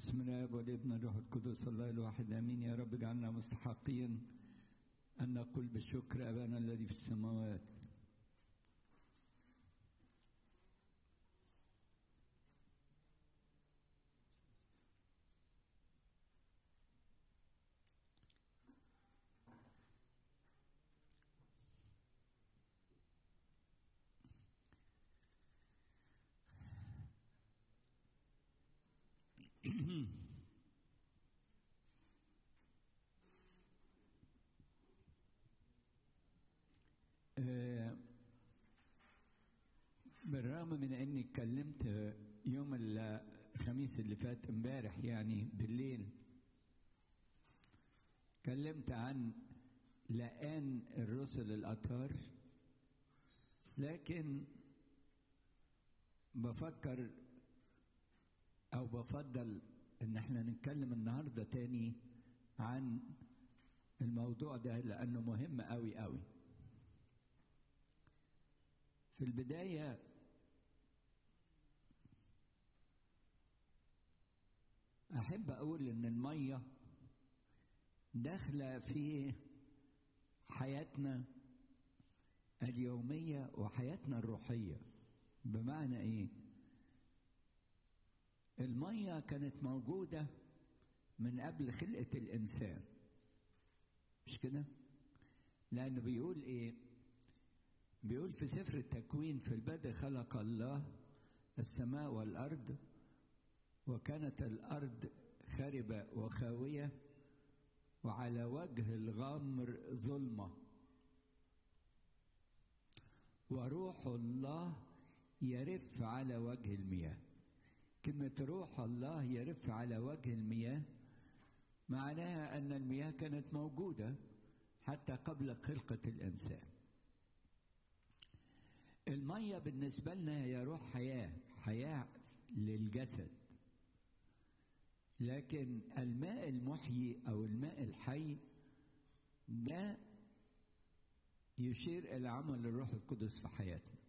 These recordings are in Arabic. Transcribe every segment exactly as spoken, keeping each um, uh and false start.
بسم الله والابن الروح القدس الله الواحد امين. يا رب اجعلنا مستحقين ان نقول بالشكر ابانا الذي في السماوات. بالرغم من اني اتكلمت يوم الخميس اللي فات امبارح يعني بالليل اتكلمت عن لقان الرسل الاطهار، لكن بفكر او بفضل ان احنا نتكلم النهارده تاني عن الموضوع ده لانه مهم قوي قوي. في البدايه احب اقول ان الميه داخله في حياتنا اليوميه وحياتنا الروحيه. بمعنى ايه؟ الميه كانت موجوده من قبل خلقه الانسان، مش كده؟ لانه بيقول ايه؟ بيقول في سفر التكوين: في البدء خلق الله السماء والارض وكانت الارض خربه وخاويه وعلى وجه الغمر ظلمه وروح الله يرف على وجه المياه. كلمة روح الله يرف على وجه المياه معناها أن المياه كانت موجودة حتى قبل خلقة الإنسان. المية بالنسبة لنا هي روح حياة، حياة للجسد، لكن الماء المحيي أو الماء الحي ده يشير إلى عمل الروح القدس في حياتنا.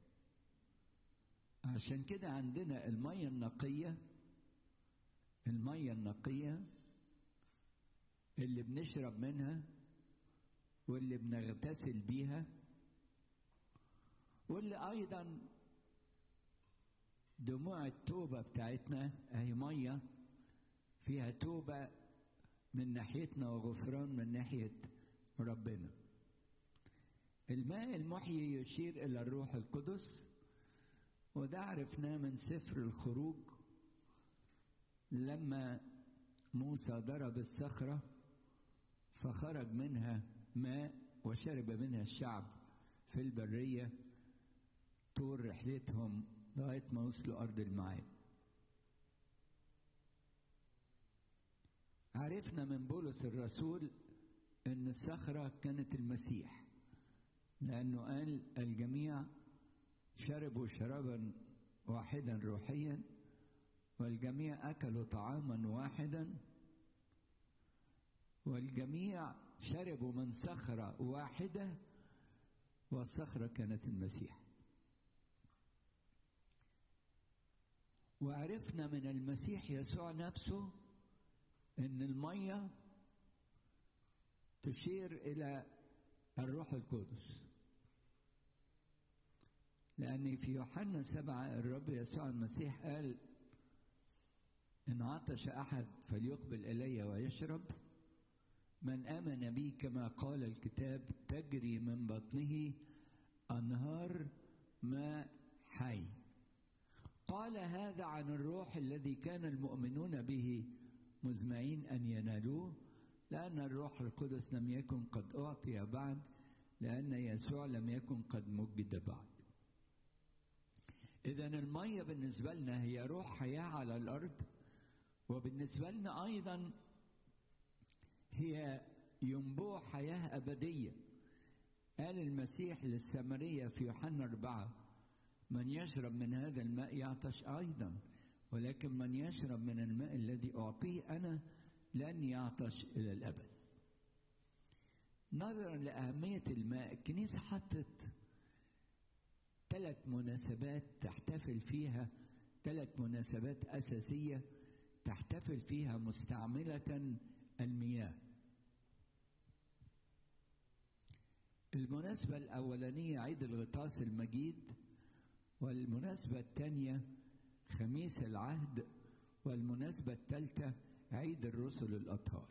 عشان كده عندنا المية النقية، المية النقية اللي بنشرب منها واللي بنغتسل بيها، واللي أيضا دموع التوبة بتاعتنا أهي مية فيها توبة من ناحيتنا وغفران من ناحية ربنا. الماء المحيي يشير إلى الروح القدس، وده عرفناه من سفر الخروج لما موسى ضرب الصخرة فخرج منها ماء وشرب منها الشعب في البرية طول رحلتهم لغاية ما وصلوا أرض الميعاد. عرفنا من بولس الرسول أن الصخرة كانت المسيح، لأنه قال: الجميع شربوا شرابا واحدا روحيا والجميع أكلوا طعاما واحدا والجميع شربوا من صخرة واحدة والصخرة كانت المسيح. وعرفنا من المسيح يسوع نفسه أن المية تشير إلى الروح القدس، لأن في يوحنا سبعة الرب يسوع المسيح قال: إن عطش أحد فليقبل إلي ويشرب، من آمن بي كما قال الكتاب تجري من بطنه أنهار ماء حي. قال هذا عن الروح الذي كان المؤمنون به مزمعين أن ينالوه، لأن الروح القدس لم يكن قد أعطي بعد، لأن يسوع لم يكن قد مجد بعد. إذن المية بالنسبة لنا هي روح حياة على الأرض، وبالنسبة لنا أيضا هي ينبوع حياة أبدية. قال المسيح للسامرية في يوحنا أربعة: من يشرب من هذا الماء يعطش أيضا، ولكن من يشرب من الماء الذي أعطيه أنا لن يعطش إلى الأبد. نظرا لأهمية الماء الكنيسة حطت ثلاث مناسبات تحتفل فيها، ثلاث مناسبات أساسية تحتفل فيها مستعملة المياه. المناسبة الأولانية عيد الغطاس المجيد، والمناسبة الثانية خميس العهد، والمناسبة الثالثة عيد الرسل الأطهار.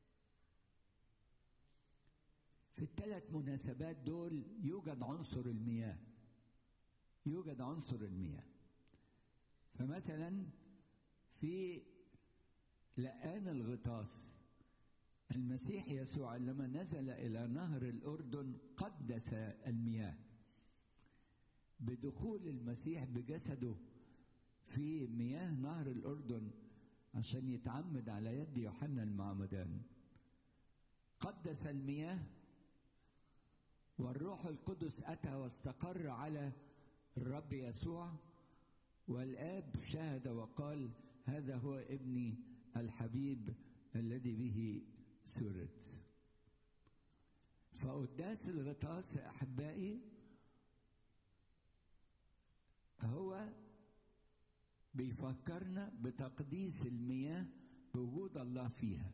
في الثلاث مناسبات دول يوجد عنصر المياه، يوجد عنصر المياه. فمثلا في لقان الغطاس المسيح يسوع لما نزل إلى نهر الأردن قدس المياه بدخول المسيح بجسده في مياه نهر الأردن عشان يتعمد على يد يوحنا المعمدان. قدس المياه، والروح القدس أتى واستقر على الرب يسوع، والآب شهد وقال هذا هو ابني الحبيب الذي به سرت. فقداس الغطاس أحبائي هو بيفكرنا بتقديس المياه بوجود الله فيها.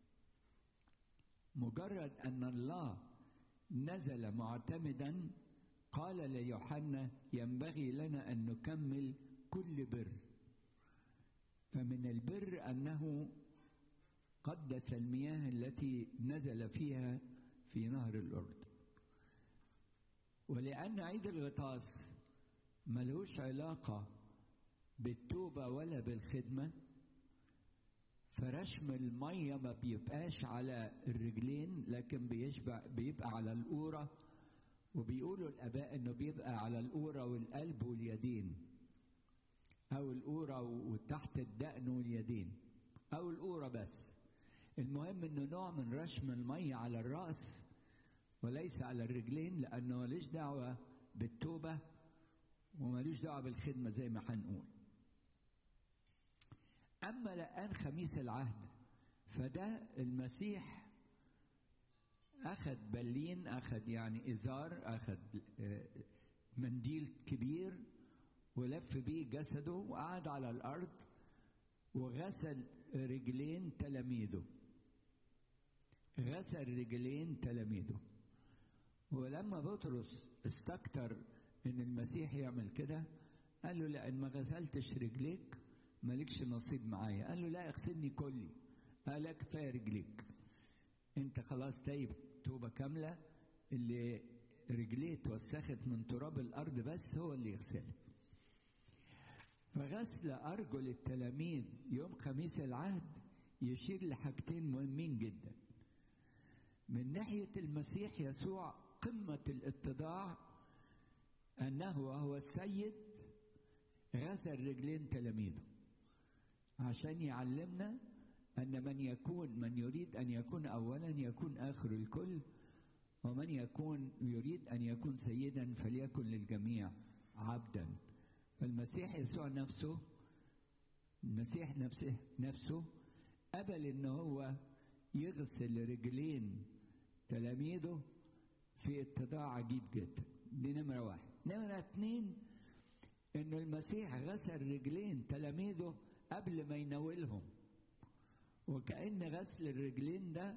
مجرد أن الله نزل معتمدا قال ليوحنا ينبغي لنا أن نكمل كل بر. فمن البر أنه قدس المياه التي نزل فيها في نهر الأردن. ولأن عيد الغطاس ملوش علاقة بالتوبة ولا بالخدمة، فرشم المية ما بيبقاش على الرجلين لكن بيشبع بيبقى على القورة، وبيقولوا الآباء إنه بيبقى على القورة والقلب واليدين، أو القورة وتحت الدقن واليدين، أو القورة بس. المهم إنه نوع من رشم المية على الرأس وليس على الرجلين، لأنه ملوش دعوة بالتوبة وملوش دعوة بالخدمة زي ما هنقول. أما لقان خميس العهد فده المسيح أخذ بلين، أخذ يعني إزار، أخذ منديل كبير ولف بيه جسده وقعد على الأرض وغسل رجلين تلاميذه، غسل رجلين تلاميذه. ولما بطرس استكتر إن المسيح يعمل كده قال له لأن ما غسلتش رجليك مالكش نصيب معايا. قال له لا اغسلني كلي. قال لك كفايه رجليك، انت خلاص تايب توبه كامله، اللي رجليه اتوسخت من تراب الارض بس هو اللي يغسلها. فغسل ارجل التلاميذ يوم خميس العهد يشير لحاجتين مهمين جدا. من ناحيه المسيح يسوع قمه الاتضاع انه وهو السيد غسل رجلين تلاميذه عشان يعلمنا أن من يكون من يريد أن يكون أولا يكون آخر الكل، ومن يكون يريد أن يكون سيدا فليكن للجميع عبدا. فالمسيح يسوع نفسه المسيح نفسه نفسه قبل إن هو يغسل رجلين تلاميذه في اتضاع عجيب جدا. دي نمرة واحد. نمرة اتنين إنه المسيح غسل رجلين تلاميذه قبل ما يناولهم، وكأن غسل الرجلين ده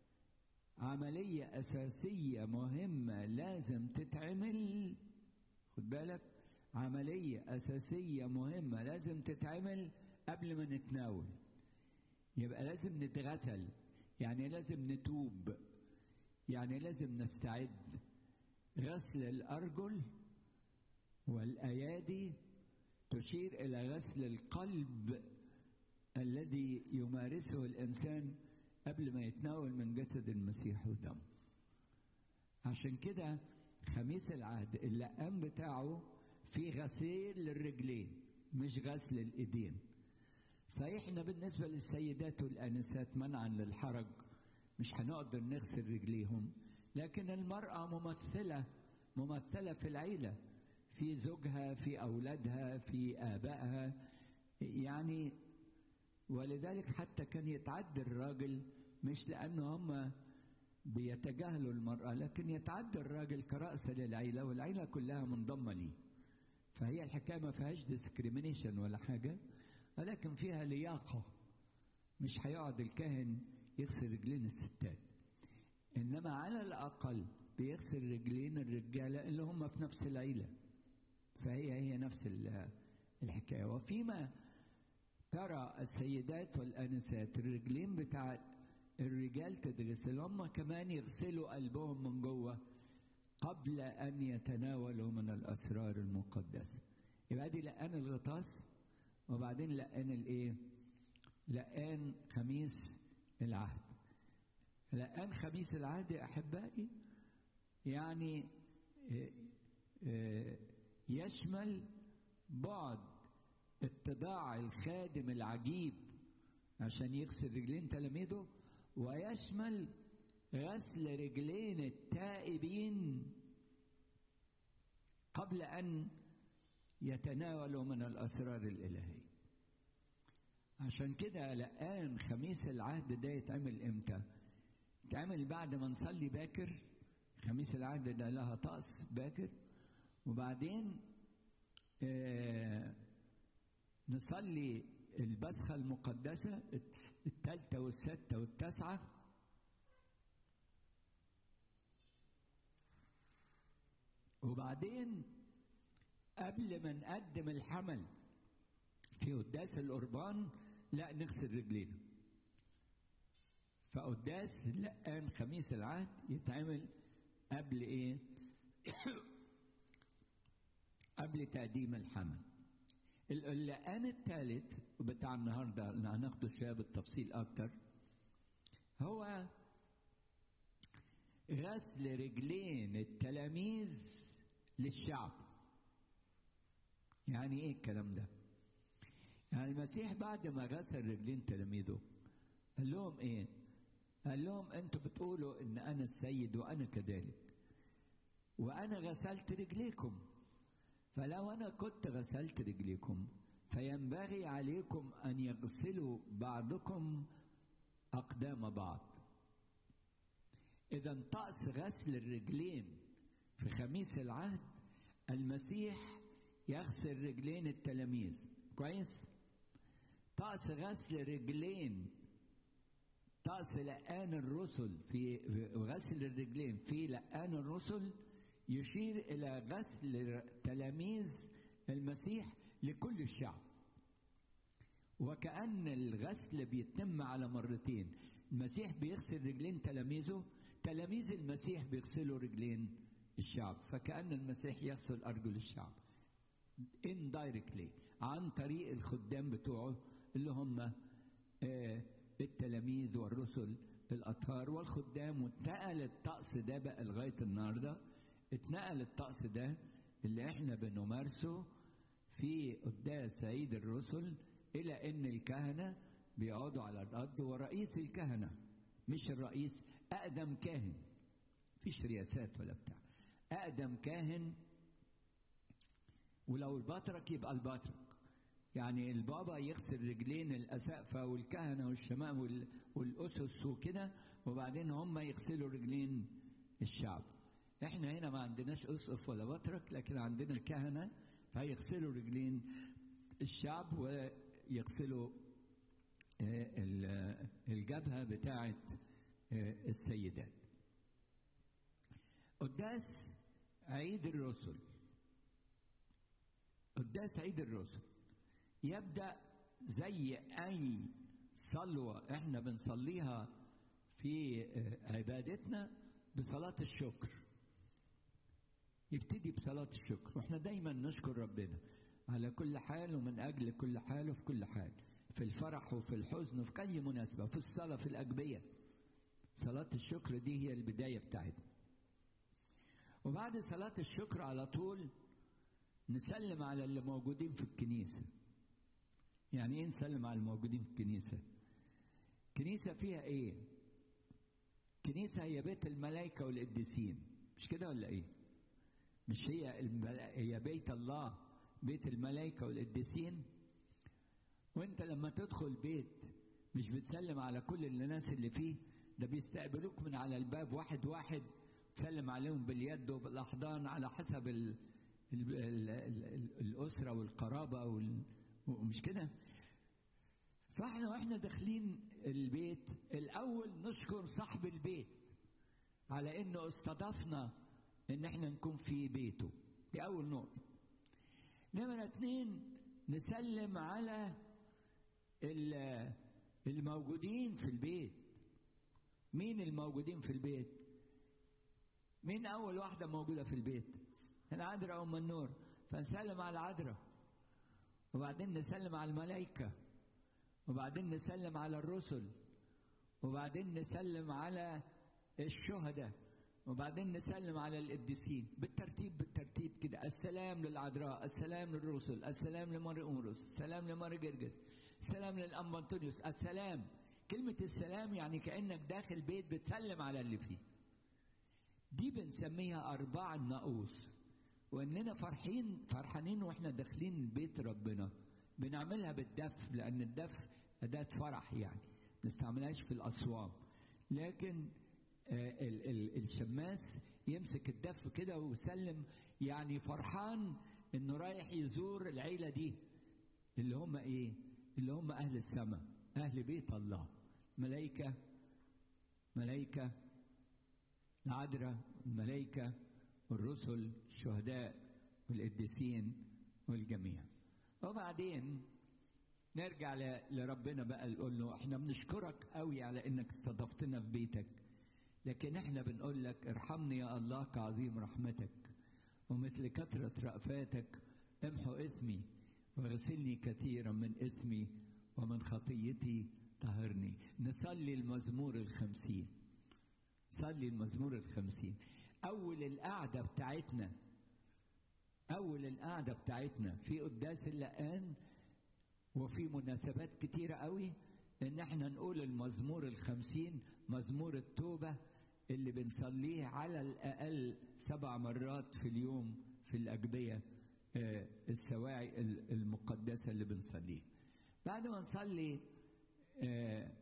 عملية أساسية مهمة لازم تتعمل. خد بالك، عملية أساسية مهمة لازم تتعمل قبل ما نتناول. يبقى لازم نتغسل، يعني لازم نتوب، يعني لازم نستعد. غسل الأرجل والأيادي تشير إلى غسل القلب الذي يمارسه الإنسان قبل ما يتناول من جسد المسيح ودمه. عشان كده خميس العهد اللقان بتاعه في غسيل للرجلين مش غسل الإيدين. صحيح إن بالنسبة للسيدات والآنسات منعا للحرج مش هنقدر نغسل رجليهم، لكن المرأة ممثلة ممثلة في العيلة، في زوجها، في أولادها، في آبائها، يعني ولذلك حتى كان يتعدى الراجل مش لأنه هم بيتجاهلوا المرأة، لكن يتعدى الراجل كرأس للعيلة والعيلة كلها منضمة ليه. فهي الحكاية ما فيهاش ديسكريمينيشن ولا حاجة، ولكن فيها لياقة مش هيقعد الكاهن يغسل رجلين الستات، إنما على الأقل بيغسل رجلين الرجالة اللي هم في نفس العيلة، فهي هي نفس الحكاية. وفيما ترى السيدات والآنسات الرجلين بتاع الرجال تتغسل، هم كمان يغسلوا قلبهم من جوه قبل أن يتناولوا من الأسرار المقدسة. يبقى دي لقان الغطاس، وبعدين لقان الإيه؟ لقان خميس العهد. لقان خميس العهد يا أحبائي يعني يشمل بعد اتضاع الخادم العجيب عشان يغسل رجلين تلاميذه، ويشمل غسل رجلين التائبين قبل أن يتناولوا من الأسرار الإلهية. عشان كده لقان خميس العهد ده يتعمل إمتى؟ يتعمل بعد ما نصلي باكر. خميس العهد ده لها طقس باكر، وبعدين آه نصلي البسخة المقدسة الثالثة والستة والتاسعة، وبعدين قبل ما نقدم الحمل في قداس القربان لا نغسل رجلينا. فقداس لقان خميس العهد يتعمل قبل ايه؟ قبل تقديم الحمل. اللقان الثالث بتاع النهارده اللي هناخده شويه بالتفصيل اكتر هو غسل رجلين التلاميذ للشعب. يعني ايه الكلام ده؟ يعني المسيح بعد ما غسل رجلين تلاميذه قال لهم ايه؟ قال لهم انتوا بتقولوا ان انا السيد وانا كذلك، وانا غسلت رجليكم، فلو انا كنت غسلت رجليكم فينبغي عليكم ان يغسلوا بعضكم اقدام بعض. اذا طقس غسل الرجلين في خميس العهد المسيح يغسل رجلين التلاميذ، كويس؟ طقس غسل رجلين، طقس لقان الرسل في غسل الرجلين في لقان الرسل يشير إلى غسل تلاميذ المسيح لكل الشعب، وكأن الغسل بيتم على مرتين. المسيح بيغسل رجلين تلاميذه، تلاميذ المسيح بيغسلوا رجلين الشعب، فكأن المسيح يغسل أرجل الشعب indirectly عن طريق الخدام بتوعه اللي هم آه التلاميذ والرسل الأطهار والخدام. واتنقل الطقس ده بقى لغاية النهارده، اتنقل الطقس ده اللي احنا بنمارسه في قداس عيد الرسل إلى إن الكهنة بيقعدوا على الأرض، ورئيس الكهنة مش الرئيس، أقدم كاهن، مفيش رياسات ولا بتاع، أقدم كاهن. ولو البطرك يبقى البطرك، يعني البابا يغسل رجلين الأسقفة والكهنة والشمام والأسس وكده، وبعدين هم يغسلوا رجلين الشعب. احنا هنا ما عندناش أسقف ولا بطرك، لكن عندنا كهنة فيغسلوا رجلين الشعب ويغسلوا الجبهة بتاعة السيدات. قداس عيد الرسل، قداس عيد الرسل يبدأ زي أي صلوة احنا بنصليها في عبادتنا بصلاة الشكر. يبتدي بصلاة الشكر، واحنا دايما نشكر ربنا على كل حال ومن أجل كل حال وفي كل حال، في الفرح وفي الحزن وفي أي مناسبة، في الصلاة في الأجبية. صلاة الشكر دي هي البداية بتاعتنا. وبعد صلاة الشكر على طول نسلم على اللي موجودين في الكنيسة. يعني ايه نسلم على الموجودين في الكنيسة؟ كنيسة فيها ايه؟ كنيسة هي بيت الملائكة والقديسين، مش كده ولا ايه؟ مش هي الملا... هي بيت الله، بيت الملائكة والقديسين. وانت لما تدخل بيت مش بتسلم على كل الناس اللي فيه، ده بيستقبلوك من على الباب واحد واحد، تسلم عليهم باليد وبالأحضان على حسب ال... ال... ال... ال... الأسرة والقرابة وال... ومش كده؟ فاحنا واحنا داخلين البيت الاول نشكر صاحب البيت على انه استضافنا ان احنا نكون في بيته. دي اول نقطة. نمرة اتنين نسلم على الموجودين في البيت. مين الموجودين في البيت؟ مين اول واحدة موجودة في البيت؟ العذراء ام النور. فنسلم على العذراء، وبعدين نسلم على الملائكة، وبعدين نسلم على الرسل، وبعدين نسلم على الشهداء، وبعدين نسلم على القديسين بالترتيب بالترتيب كده. السلام للعذراء، السلام للرسل، السلام لماري أمروس، السلام لماري جرجس، السلام للأنبا أنطونيوس. السلام، كلمة السلام يعني كأنك داخل بيت بتسلم على اللي فيه. دي بنسميها أرباع الناقوس، وإننا فرحين فرحانين وإحنا داخلين بيت ربنا. بنعملها بالدف، لأن الدف أداة فرح يعني، ما نستعملهاش في الأصوام. لكن آه ال ال الشماس يمسك الدف كده ويسلم، يعني فرحان إنه رايح يزور العيلة دي اللي هم إيه؟ اللي هم أهل السماء، أهل بيت الله، ملائكة ملائكة العذراء، الملائكة والرسل، الشهداء والقديسين والجميع. وبعدين نرجع لربنا بقى نقول له احنا بنشكرك قوي على انك استضفتنا في بيتك، لكن احنا بنقول لك ارحمني يا الله كعظيم رحمتك، ومثل كثرة رأفاتك امحو اثمي وغسلني كثيرا من اثمي ومن خطيتي طهرني. نصلي المزمور الخمسين. صلي المزمور الخمسين. أول القعدة بتاعتنا أول القعدة بتاعتنا في قداس اللقان وفي مناسبات كتيرة قوي إن احنا نقول المزمور الخمسين، مزمور التوبة اللي بنصليه على الأقل سبع مرات في اليوم في الأجبية آه السواعي المقدسة اللي بنصليه. بعد ما نصلي آه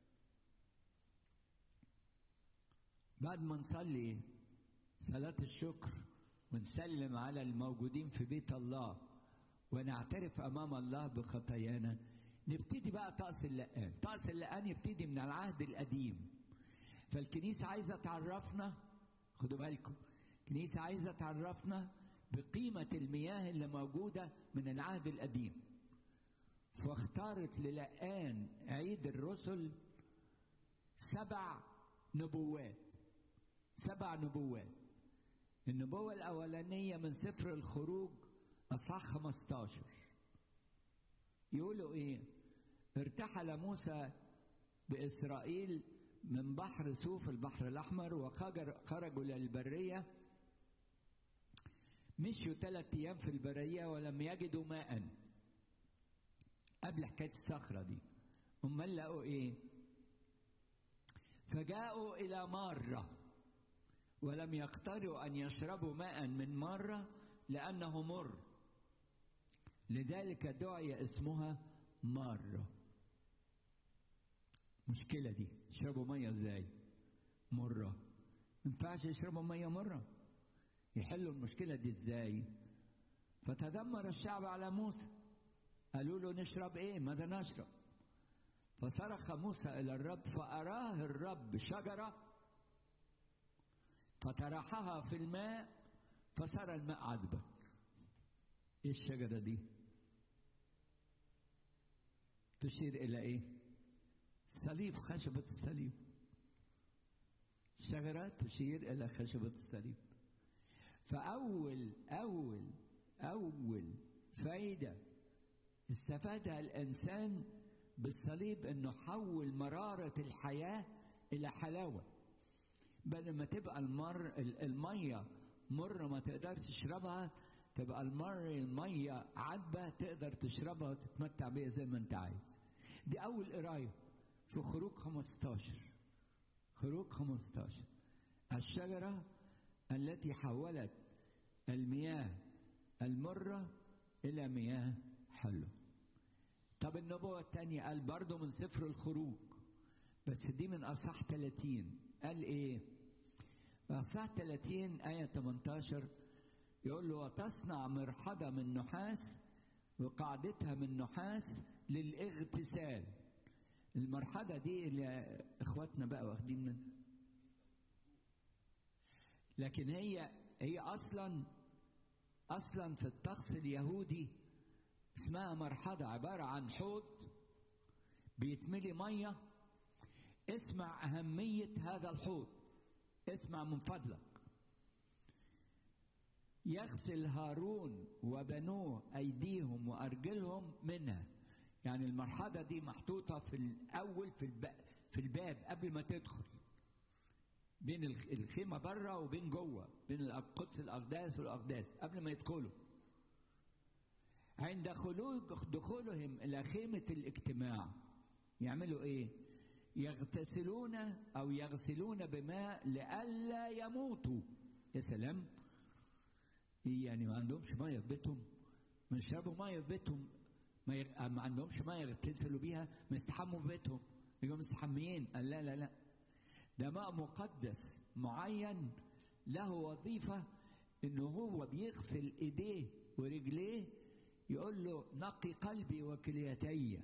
بعد ما نصلي صلاة الشكر ونسلم على الموجودين في بيت الله ونعترف أمام الله بخطايانا، نبتدي بقى طقس اللقان. طقس اللقان يبتدي من العهد القديم. فالكنيسة عايزة تعرفنا، خدوا بالكم، الكنيسة عايزة تعرفنا بقيمة المياه اللي موجودة من العهد القديم. فاختارت للقان عيد الرسل سبع نبوات. سبع نبوات. النبوة الأولانية من سفر الخروج أصحاح خمستاشر. يقولوا إيه؟ ارتحل موسى بإسرائيل من بحر سوف البحر الأحمر وخرجوا للبرية. مشوا ثلاث أيام في البرية ولم يجدوا ماء. قبل حكاية الصخرة دي أمال لقوا إيه؟ فجاءوا إلى مرة ولم يقتروا أن يشربوا ماء من مرة لأنه مر، لذلك دعي اسمها مرة. مشكلة دي، يشربوا مية ازاي؟ مرة. ما ينفعش يشربوا مية مرة. يحلوا المشكلة دي ازاي؟ فتذمر الشعب على موسى. قالوا له نشرب ايه؟ ماذا نشرب؟ فصرخ موسى إلى الرب فأراه الرب شجرة فطرحها في الماء فصار الماء عذبا. ايه الشجرة دي؟ تشير إلى ايه؟ صليب، خشبة الصليب. الشجرة تشير إلى خشبة الصليب. فأول أول أول فايدة استفادها الإنسان بالصليب إنه حول مرارة الحياة إلى حلاوة. بدل ما تبقى المر المية مر ما تقدر تشربها، تبقى المر المية عذبة تقدر تشربها وتتمتع بيها زي ما انت عايز. دي أول قراية في خروج خمستاشر. خروج خمستاشر الشجرة التي حولت المياه المرة إلى مياه حلوة. طب النبوة الثانية قال برضو من سفر الخروج، بس دي من أصحاح ثلاثين. قال إيه؟ أصحاح ثلاثين آية ثمانية عشر يقول له وتصنع مرحضة من نحاس وقاعدتها من نحاس للاغتسال. المرحلة دي اللي اخواتنا بقى واخدين منها، لكن هي هي اصلا اصلا في الطقس اليهودي اسمها مرحلة، عبارة عن حوض بيتملي مية. اسمع أهمية هذا الحوض، اسمع من فضلك. يغسل هارون وبنوه أيديهم وأرجلهم منها. يعني المرحلة دي محطوطة في الأول في الباب, في الباب قبل ما تدخل، بين الخيمة بره وبين جوه، بين القدس الأقداس والأقداس قبل ما يدخلوا. عند دخولهم إلى خيمة الاجتماع يعملوا إيه؟ يغتسلون أو يغسلون بماء لئلا يموتوا. يا سلام! يعني ما عندهمش مية في بيتهم؟ ما يشربوا مية في بيتهم؟ ما, ي... ما عندهمش مية يغتسلوا بيها؟ ما يستحموا في بيتهم؟ يبقوا مستحميين؟ قال لا لا لا، ده ماء مقدس معين له وظيفة، إنه هو بيغسل إيديه ورجليه، يقول له نقي قلبي وكليتي،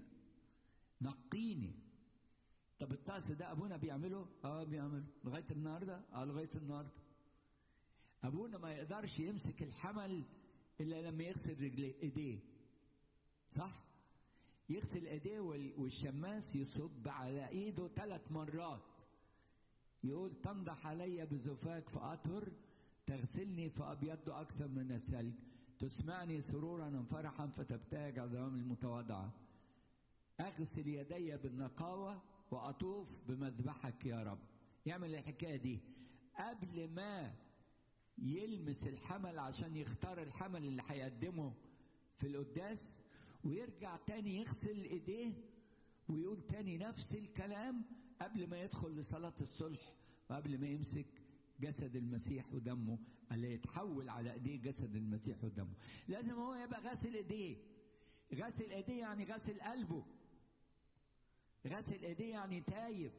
نقيني. طب الطقس ده ابونا بيعمله؟ اه بيعمله لغايه النهارده. اه لغايه النهارده ابونا ما يقدرش يمسك الحمل الا لما يغسل رجليه ايديه، صح؟ يغسل ايديه والشماس يصب على ايده ثلاث مرات، يقول تنضح علي بزفاك فاطهر، تغسلني فابيض اكثر من الثلج، تسمعني سرورا وفرحا فتبتهج عظام المتواضعه، اغسل يدي بالنقاوه وأطوف بمذبحك يا رب. يعمل الحكاية دي قبل ما يلمس الحمل عشان يختار الحمل اللي هيقدمه في القداس، ويرجع تاني يغسل ايديه ويقول تاني نفس الكلام قبل ما يدخل لصلاة الصلح، وقبل ما يمسك جسد المسيح ودمه اللي يتحول على ايديه جسد المسيح ودمه. لازم هو يبقى غاسل ايديه. غاسل ايديه يعني غاسل قلبه. غسل ايديه يعني تايب.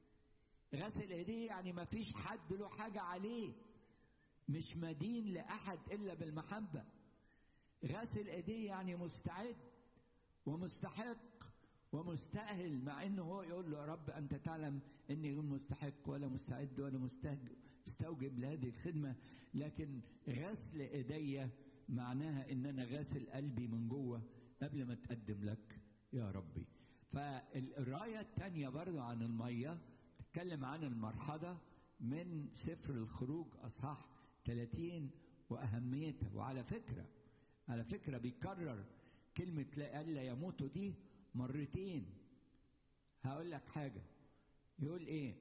غسل ايديه يعني ما فيش حد له حاجة عليه، مش مدين لأحد إلا بالمحبة. غسل ايديه يعني مستعد ومستحق ومستأهل، مع انه هو يقول له يا رب انت تعلم اني غير مستحق ولا مستعد ولا مستوجب لهذه الخدمة، لكن غسل ايديه معناها ان انا غاسل قلبي من جوه قبل ما تقدم لك يا ربي. فالراية الثانية برضو عن المية تتكلم عن المرحلة من سفر الخروج أصحاح ثلاثين وأهميتها. وعلى فكرة على فكرة بيكرر كلمة لئلا يموتوا دي مرتين. هقول لك حاجة، يقول إيه؟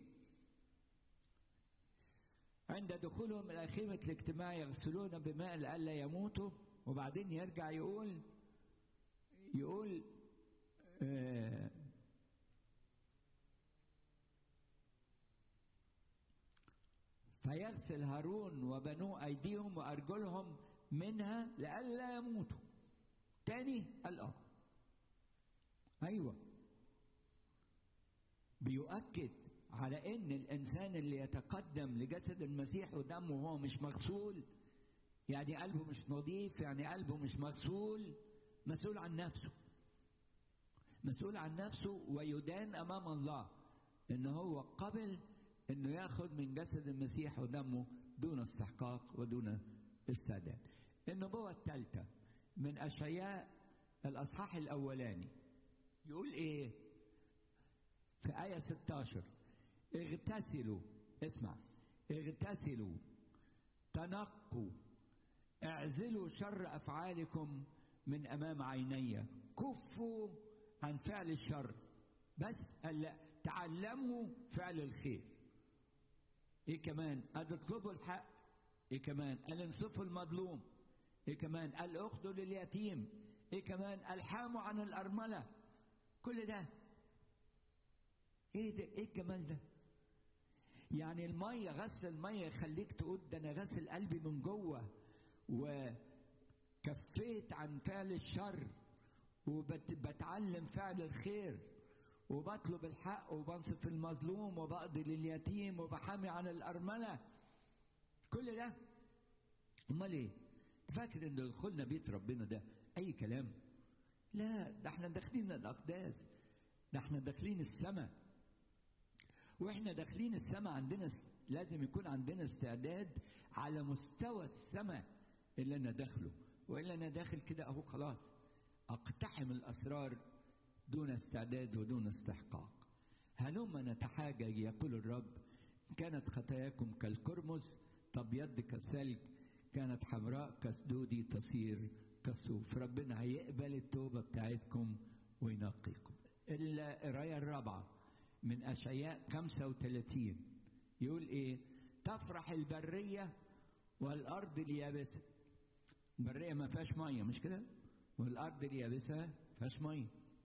عند دخولهم إلى خيمة الاجتماع يغسلون بماء لئلا يموتوا، وبعدين يرجع يقول يقول آه فيغسل هارون وبنوه أيديهم وأرجلهم منها لئلا يموتوا. تاني قال اه أيوة، بيؤكد على إن الإنسان اللي يتقدم لجسد المسيح ودمه وهو مش مغسول، يعني قلبه مش نظيف، يعني قلبه مش مغسول، مسؤول عن نفسه. مسؤول عن نفسه ويدان أمام الله إن هو قبل إنه يأخذ من جسد المسيح ودمه دون استحقاق ودون استعداد. النبوة الثالثة من أشعياء الأصحاح الأولاني يقول إيه؟ في آية ستة عشر: اغتسلوا، اسمع، اغتسلوا تنقوا اعزلوا شر أفعالكم من أمام عيني، كفوا عن فعل الشر، بس ألا تعلموا فعل الخير. ايه كمان؟ قال اطلبوا الحق. ايه كمان؟ قال انصفوا المظلوم. ايه كمان؟ قال اخذوا لليتيم. ايه كمان؟ الحاموا عن الارمله. كل ده ايه ده؟ ايه الجمال ده؟ يعني الميه، غسل الميه يخليك تقول ده انا غسل قلبي من جوه وكفيت عن فعل الشر وبتعلم فعل الخير وبطلب الحق وبنصف المظلوم وبقضي لليتيم وبحامي عن الأرملة. كل ده امال ايه؟ فاكر ان دخولنا بيت ربنا ده اي كلام؟ لا، ده احنا داخلين الاقداس ده احنا داخلين السماء، واحنا داخلين السماء عندنا لازم يكون عندنا استعداد على مستوى السماء اللي انا داخله، والا انا داخل كده اهو خلاص اقتحم الاسرار دون استعداد ودون استحقاق. هلما نتحاجج يقول الرب، كانت خطاياكم كالقرمز تبيض كالثلج، كانت حمراء كالدودي تصير كالصوف. ربنا هيقبل التوبة بتاعتكم وينقيكم. القراية الرابعة من أشعياء خمسة وثلاثين يقول إيه؟ تفرح البرية والأرض اليابسة. البرية ما فيهاش مية مش كده؟ والأرض اليابسة ما فيهاش مية.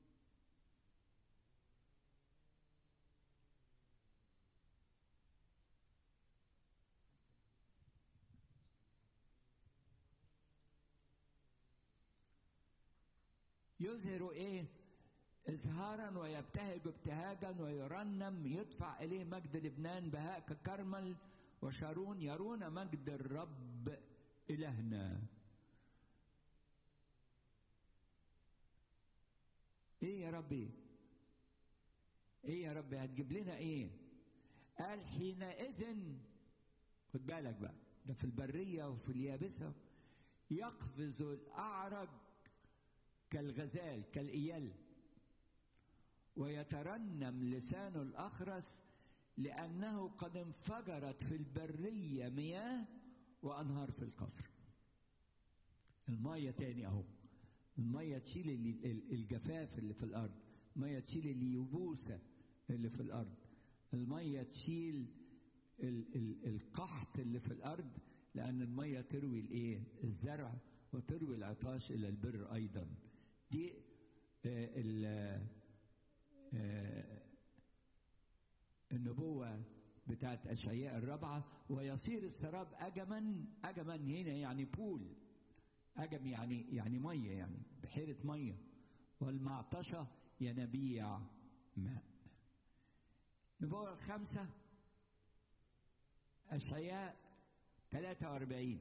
يظهر ايه؟ ازهارا ويبتهج ابتهاجا ويرنم، يدفع اليه مجد لبنان بهاء ككرمل وشارون، يرون مجد الرب الهنا. ايه يا ربي؟ ايه يا ربي هتجيب لنا ايه؟ قال حينئذ، خد بالك بقى، ده في البريه وفي اليابسه، يقفز الاعرج كالغزال كالإيل، ويترنم لسان الأخرس، لأنه قد انفجرت في البرية مياه وأنهار في القفر. المية تاني أهو، المية تشيل الجفاف اللي في الأرض، المية تشيل اليبوسة اللي في الأرض، المية تشيل القحط اللي في الأرض، لأن المية تروي الإيه؟ الزرع، وتروي العطاش إلى البر أيضا. دي آه آه النبوة بتاعت أشعياء الرابعة. ويصير السراب أجما، أجما هنا يعني بول، أجم يعني يعني مية، يعني بحيرة مية، والمعطشة ينابيع ماء. النبوة الخامسة أشعياء ثلاثة وأربعين،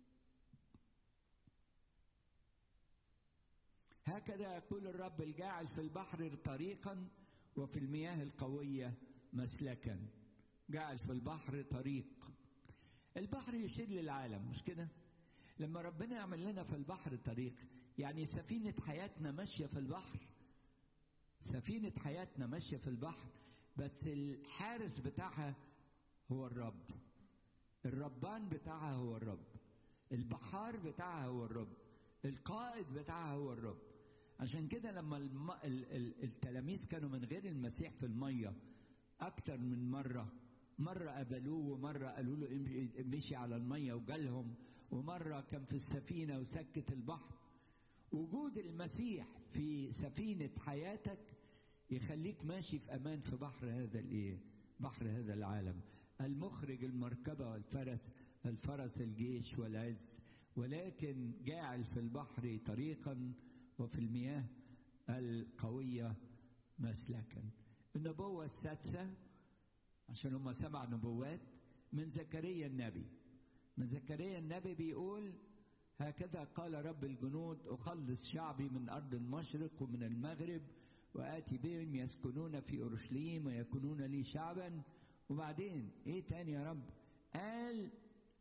هكذا يقول الرب الجاعل في البحر طريقا وفي المياه القوية مسلكا. جاعل في البحر طريق، البحر يشير للعالم مش كده؟ لما ربنا يعمل لنا في البحر طريق، يعني سفينة حياتنا ماشية في البحر، سفينة حياتنا ماشية في البحر، بس الحارس بتاعها هو الرب، الربان بتاعها هو الرب، البحار بتاعها هو الرب، القائد بتاعها هو الرب. عشان كده لما الم... ال... ال... التلاميذ كانوا من غير المسيح في المية أكتر من مرة، مرة قبلوه ومرة قالوا له مشي على المية وجالهم، ومرة كان في السفينة وسكت البحر. وجود المسيح في سفينة حياتك يخليك ماشي في أمان في بحر هذا الإيه؟ بحر هذا العالم. المخرج المركبة والفرس، الفرس الجيش والعز، ولكن جاعل في البحر طريقا وفي المياه القوية مسلكا. النبوة السادسة، عشان هم سبع نبوات، من زكريا النبي. من زكريا النبي بيقول هكذا قال رب الجنود، أخلص شعبي من أرض المشرق ومن المغرب، وآتي بهم يسكنون في أورشليم ويكونون لي شعبا. وبعدين إيه تاني يا رب؟ قال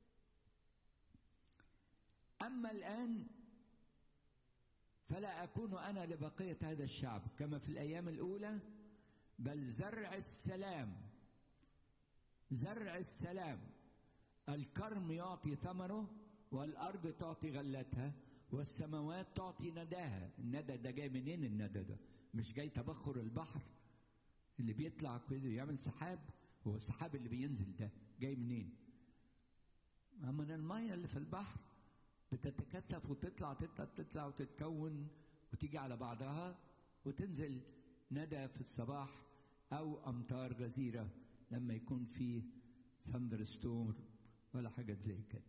أما الآن فلا أكون أنا لبقية هذا الشعب كما في الأيام الأولى، بل زرع السلام، زرع السلام. الكرم يعطي ثمره، والأرض تعطي غلتها، والسماوات تعطي نداها. الندى ده جاي منين؟ الندى ده مش جاي تبخر البحر اللي بيطلع كده يعمل سحاب، هو السحاب اللي بينزل ده جاي منين؟ من المية اللي في البحر بتتكثف وتطلع تطلع تطلع وتتكون وتيجي على بعضها وتنزل ندى في الصباح، أو أمطار غزيرة لما يكون في ثندر ستورم ولا حاجة زي كده.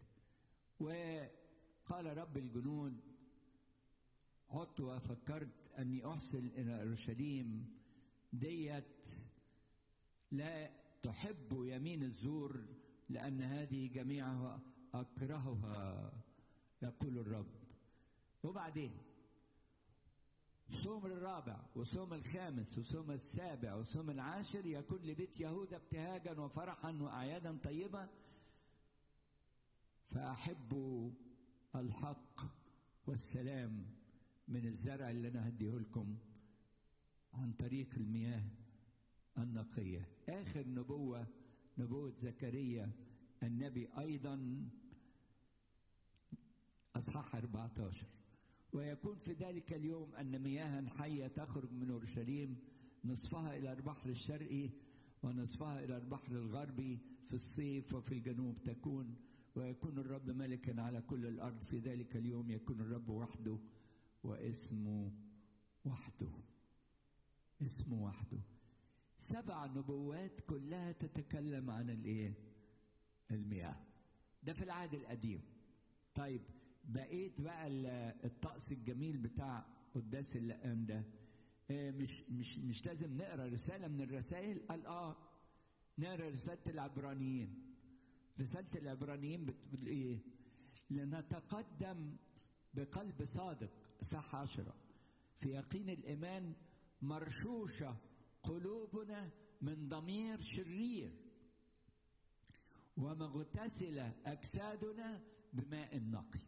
وقال رب الجنود عدت وفكرت أني أحسن إلى أورشليم ديت لا تحب يمين الزور، لأن هذه جميعها أكرهها يقول الرب. وبعدين وصوم الرابع وصوم الخامس وصوم السابع وصوم العاشر يكون لبيت يهوذا ابتهاجا وفرحا وأعيادا طيبة. فأحبوا الحق والسلام من الزرع اللي أنا هديه لكم عن طريق المياه النقية. آخر نبوة نبوة زكريا النبي أيضا أصحاح أربعة عشر. ويكون في ذلك اليوم أن مياها حية تخرج من أورشليم نصفها إلى البحر الشرقي ونصفها إلى البحر الغربي في الصيف وفي الجنوب تكون. ويكون الرب ملكا على كل الأرض. في ذلك اليوم يكون الرب وحده واسمه وحده. اسمه وحده. سبع نبوات كلها تتكلم عن الايه؟ المياه. ده في العهد القديم. طيب بقيت بقى الطقس الجميل بتاع قداس اللقان ده، مش مش مش لازم نقرا رساله من الرسائل؟ قال اه نقرا رساله العبرانيين. رساله العبرانيين بتقول ايه؟ لنتقدم بقلب صادق، صح عشرة، في يقين الايمان مرشوشه قلوبنا من ضمير شرير ومغتسله اجسادنا بماء نقي.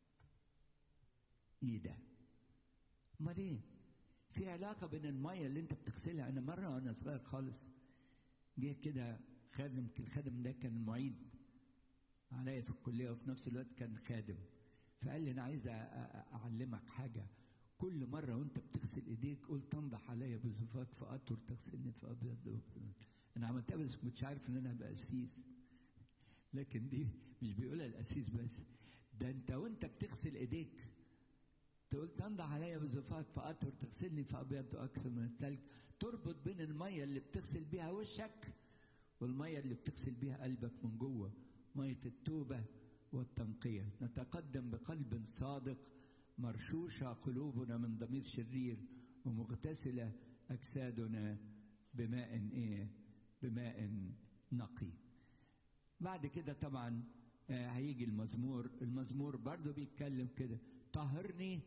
ايه ده؟ امال ايه؟ في علاقه بين الميه اللي انت بتغسلها. انا مره وانا صغير خالص جه كده خادم، الخادم ده كان معيد عليا في الكليه وفي نفس الوقت كان خادم، فقال لي انا عايز اعلمك حاجه، كل مره وانت بتغسل ايديك قول تنضح عليا بزفاك فاطهر تغسلني فابيض. انا عملتها بس كنتش عارف ان انا ابقى قسيس، لكن دي مش بيقولها القسيس بس، ده انت وانت بتغسل ايديك تقول تنضح عليا بزفاك فاطهر تغسلني فابيض اكثر من الثلج. تربط بين الميه اللي بتغسل بيها وشك والميه اللي بتغسل بيها قلبك من جوه، ميه التوبه والتنقيه. نتقدم بقلب صادق مرشوشه قلوبنا من ضمير شرير ومغتسله اجسادنا بماء ايه؟ بماء نقي. بعد كده طبعا آه هيجي المزمور. المزمور برضو بيتكلم كده، طهرني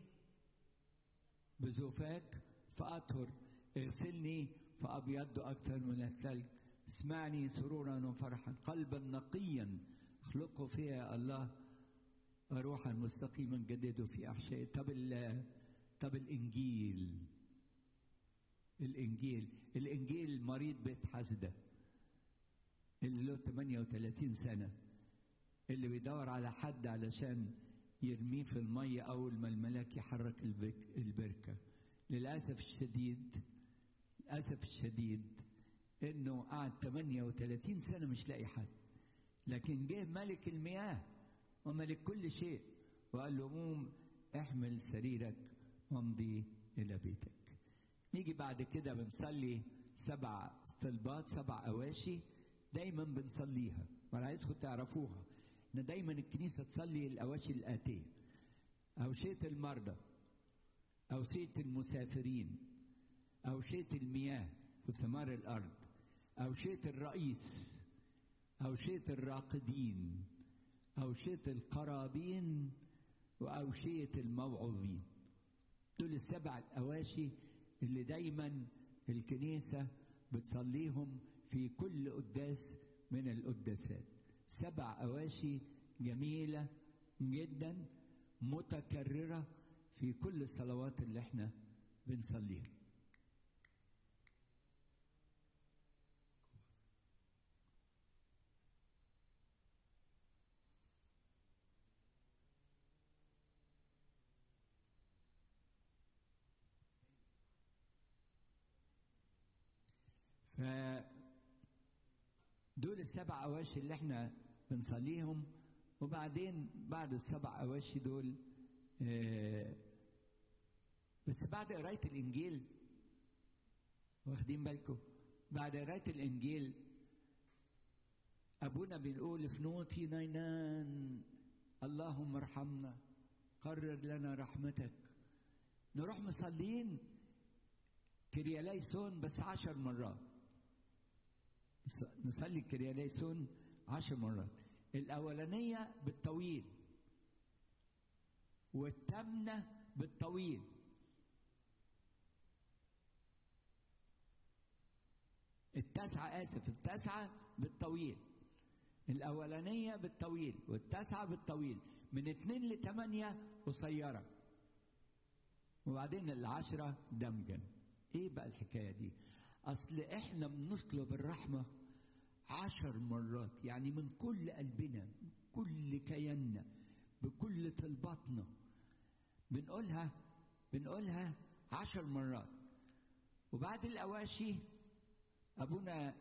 بزوفاك فأطهر، اغسلني فأبيض أكثر من الثلج، اسمعني سرورا وفرحا، قلبا نقيا اخلقه فيها الله، روحا مستقيما جدده في أحشائي. طب طب الإنجيل الإنجيل الإنجيل مريض بيت حسدة اللي له ثمانية وثلاثين سنة، اللي بيدور على حد علشان يرميه في المية أول ما الملاك يحرك البركة. للأسف الشديد للأسف الشديد إنه قعد ثمانية وثلاثين سنة مش لاقي حد، لكن جه ملك المياه وملك كل شيء وقال له قوم احمل سريرك وامضي إلى بيتك. نيجي بعد كده بنصلي سبع طلبات، سبع أواشي دايما بنصليها، وأنا عايزكم تعرفوها إن دايما الكنيسة تصلي الأواشي الآتية: أوشية المرضى، أوشية المسافرين، أوشية المياه وثمار الأرض، أوشية الرئيس، أوشية الراقدين، أوشية القرابين، وأوشية الموعوظين. دول السبع الأواشي اللي دايما الكنيسة بتصليهم في كل قداس من القداسات. سبع أواشي جميلة جدا متكررة في كل الصلوات اللي احنا بنصليها. دول السبع أواشي اللي احنا بنصليهم. وبعدين بعد السبع أواشي دول آه بس بعد قراية الإنجيل، واخدين بالكم؟ بعد قراية الإنجيل أبونا بنقول فنوتي نينان اللهم ارحمنا قرر لنا رحمتك. نروح مصلين كرياليسون بس عشر مرات، نصلي كرياليسون عشر مرات. الأولانية بالطويل والتامنة بالطويل التاسعة آسف التاسعة بالطويل، الأولانية بالطويل والتاسعة بالطويل، من اتنين لتمانية قصيرة، وبعدين العشرة دمجا. ايه بقى الحكاية دي؟ أصل احنا بنطلب الرحمة عشر مرات، يعني من كل قلبنا، من كل كياننا، بكل طلباتنا بنقولها بنقولها عشر مرات. وبعد الأواشي أبونا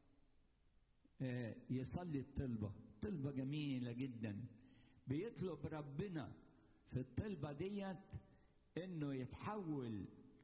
يصلي الطلبة، طلبة جميلة جدا، بيطلب ربنا في الطلبة ديت إنه يتحول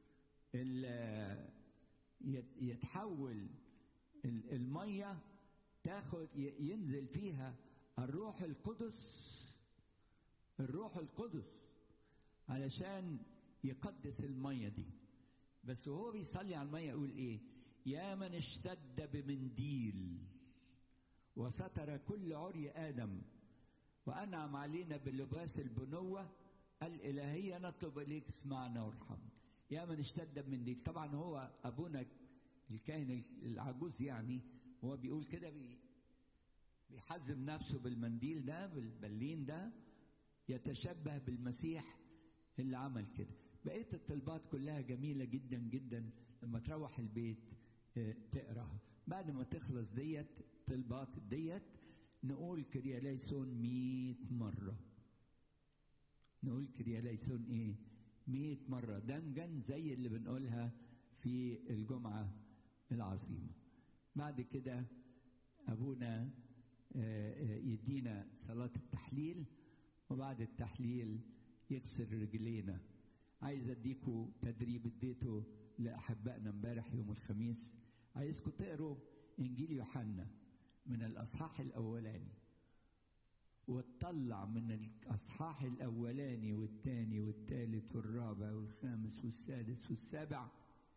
يتحول المية، تاخد ينزل فيها الروح القدس، الروح القدس علشان يقدس المية دي. بس وهو بيصلي على المية يقول ايه؟ يا من اشتد بمنديل وستر كل عري آدم وأنعم علينا بلباس البنوة الإلهية، نطلب إليك اسمعنا وارحمنا. يا من اشتد بمنديل، طبعا هو أبونا الكاهن العجوز يعني هو بيقول كده، بي بيحزم نفسه بالمنديل ده، بالبلين ده، يتشبه بالمسيح اللي عمل كده. بقية الطلبات كلها جميلة جدا جدا، لما تروح البيت تقراها. بعد ما تخلص ديت طلبات ديت نقول كرياليسون مئة مرة، نقول كرياليسون ايه؟ مئة مرة دمجا زي اللي بنقولها في الجمعة العظيمة. بعد كده أبونا يدينا صلاة التحليل، وبعد التحليل يغسل رجلينا. عايز اديكوا تدريب اديته لأحبائنا امبارح يوم الخميس، عايزكم تقروا إنجيل يوحنا من الأصحاح الأولاني، وتطلع من الأصحاح الأولاني والثاني والثالث والرابع والخامس والسادس والسابع،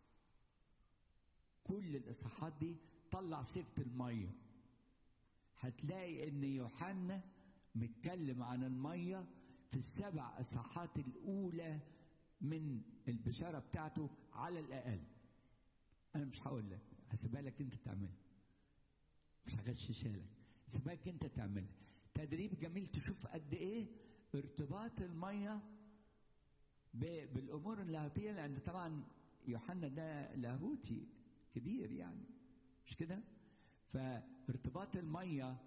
كل الإصحاحات دي طلع سيرة المية. هتلاقي إن يوحنا متكلم عن المية في السبع إصحاحات الأولى من البشارة بتاعته على الأقل. أنا مش هقول لك، هسيبها لك أنت تعملها، مش هغششها لك، هسيبها لك أنت تعملها. تدريب جميل تشوف قد إيه ارتباط المية بالأمور اللاهوتية، لأن طبعا يوحنا ده لاهوتي كبير يعني، مش كده؟ فارتباط المية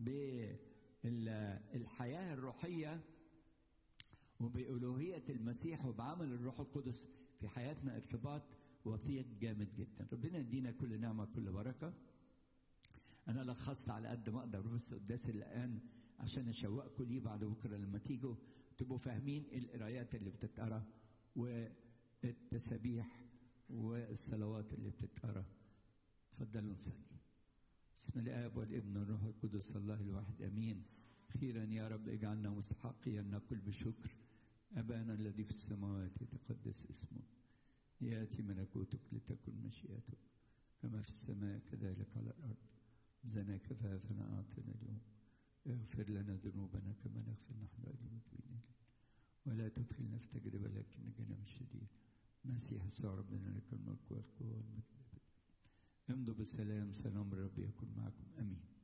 بالحياة الروحية وبألوهية المسيح وبعمل الروح القدس في حياتنا ارتباط وثيق جامد جدا. ربنا يدينا كل نعمة كل بركة. أنا لخصت على قد ما أقدر بس قداس الآن عشان أشوقكم ليه بعد بكرة لما تيجوا تبقوا فاهمين القرايات اللي بتتقرا والتسابيح والصلوات اللي بتتقرا. تفضلوا نصلي. بسم الآب والابن والروح القدس الله الواحد امين. خيرا يا رب اجعلنا مستحقين نقول بشكر ابانا الذي في السماوات يتقدس اسمك، ياتي ملكوتك، لتكن مشيئتك كما في السماء كذلك على الارض. خبزنا كفافنا اعطنا اليوم، اغفر لنا ذنوبنا كما نغفر نحن المذنبين، ولا تدخلنا في تجربه لكن نجنا من الشرير. مسيح يسوع ربنا لك الملك والقوه والمجد. امضوا بالسلام، سلام الرب يكن معكم، امين.